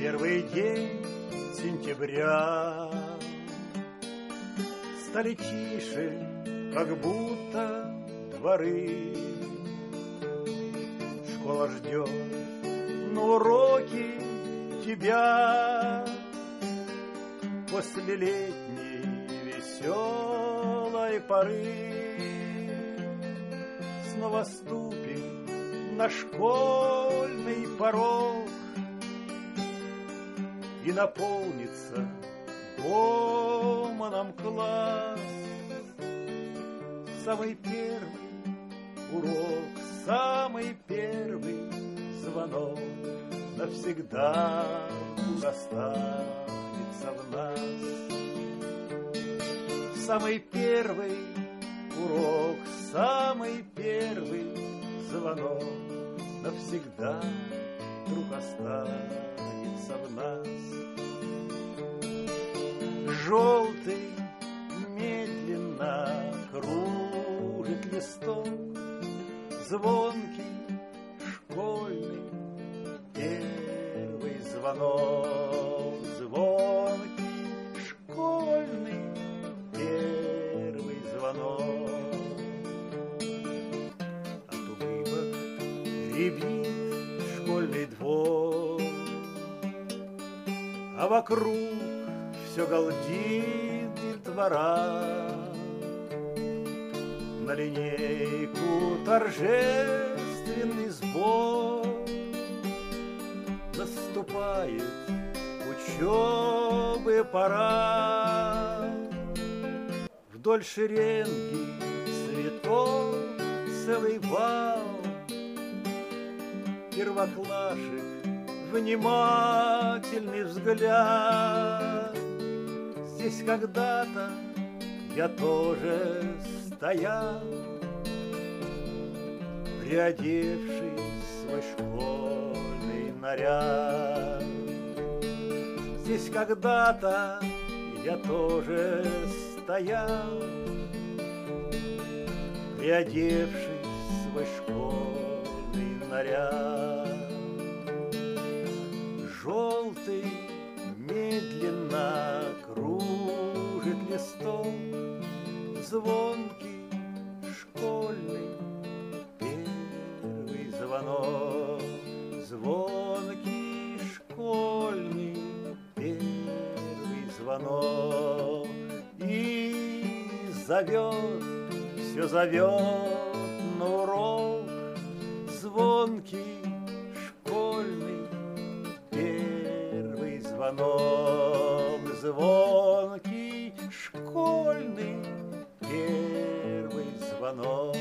Первый день сентября стали тише, как будто дворы. Школа ждет на уроки тебя после летней веселой поры. Снова ступим на школьный порог, и наполнится гомоном класс. Самый первый урок, самый первый звонок навсегда останется в нас. Самый первый урок, самый первый звонок навсегда вдруг останется в нас. Желтый медленно кружит листок, звонкий школьный первый звонок, звонкий школьный первый звонок. От улыбок рябит школьный двор, а вокруг все галдит детвора. На линейку торжественный сбор, наступает учебы пора. Вдоль шеренги цветов целый вал, первоклашек внимательный взгляд. Здесь когда-то я тоже стоял, приодевший свой школьный наряд. Здесь когда-то я тоже стоял, приодевший свой школьный наряд. Желтый медленно кружит листок, звонкий школьный первый звонок, звонкий школьный первый звонок. И зовет, все зовет на урок, звонкий школьный первый звонок, звонкий школьный первый звонок.